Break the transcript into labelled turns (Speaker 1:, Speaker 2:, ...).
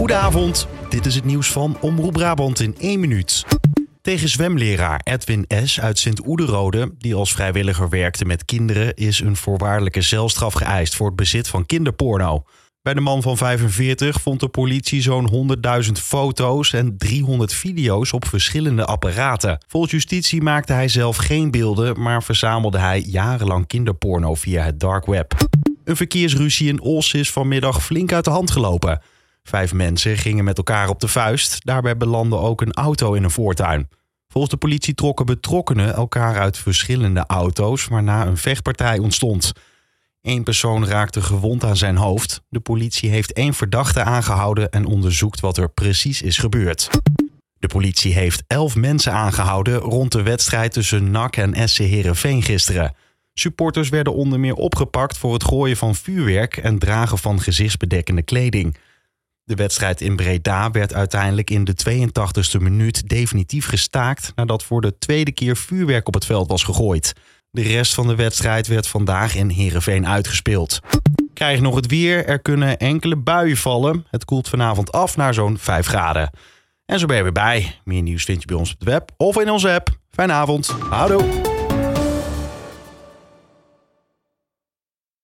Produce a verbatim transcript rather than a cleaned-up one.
Speaker 1: Goedenavond, dit is het nieuws van Omroep Brabant in één minuut. Tegen zwemleraar Edwin S. uit Sint-Oederode, die als vrijwilliger werkte met kinderen, is een voorwaardelijke celstraf geëist voor het bezit van kinderporno. Bij de man van vijfenveertig vond de politie zo'n honderdduizend foto's en driehonderd video's op verschillende apparaten. Volgens justitie maakte hij zelf geen beelden, maar verzamelde hij jarenlang kinderporno via het dark web. Een verkeersruzie in Os is vanmiddag flink uit de hand gelopen. Vijf mensen gingen met elkaar op de vuist. Daarbij belandde ook een auto in een voortuin. Volgens de politie trokken betrokkenen elkaar uit verschillende auto's, waarna een vechtpartij ontstond. Eén persoon raakte gewond aan zijn hoofd. De politie heeft één verdachte aangehouden en onderzoekt wat er precies is gebeurd. De politie heeft elf mensen aangehouden rond de wedstrijd tussen N A C en S C Heerenveen gisteren. Supporters werden onder meer opgepakt voor het gooien van vuurwerk en dragen van gezichtsbedekkende kleding. De wedstrijd in Breda werd uiteindelijk in de tweeëntachtigste minuut definitief gestaakt nadat voor de tweede keer vuurwerk op het veld was gegooid. De rest van de wedstrijd werd vandaag in Heerenveen uitgespeeld. Krijg nog het weer, er kunnen enkele buien vallen. Het koelt vanavond af naar zo'n vijf graden. En zo ben je weer bij. Meer nieuws vind je bij ons op de web of in onze app. Fijne avond. Houdoe.